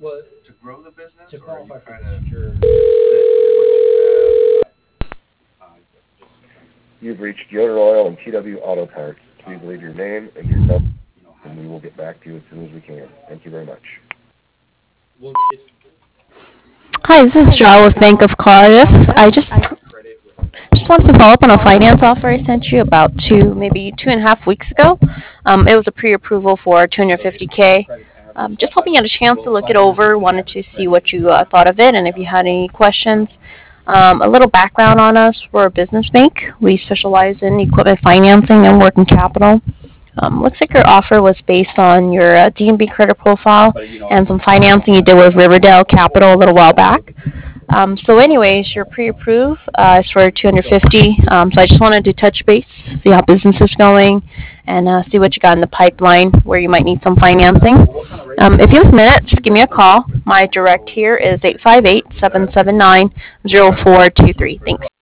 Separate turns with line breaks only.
to grow the business,
To
or are you
qualify for
kind
the
of
secured.
set with what you have?
You've reached Yoder Oil and TW Auto Parts. Please leave your name and your number, and we will get back to you as soon as we can. Thank you very much.
Hi, this is Joe with Bank of Cardiff. I just wanted to follow up on a finance offer I sent you about maybe 2.5 weeks ago. It was a pre-approval for 250K. Just hoping you had a chance to look it over. Wanted to see what you thought of it and if you had any questions. A little background on us: we're a business bank. We specialize in equipment financing and working capital. Looks like your offer was based on your D&B credit profile and some financing you did with Riverdale Capital a little while back. So anyways, you're pre-approved. It's for 250. So I just wanted to touch base, see how business is going, and see what you got in the pipeline where you might need some financing. If you have a minute, just give me a call. My direct here is 858-779-0423. Thanks.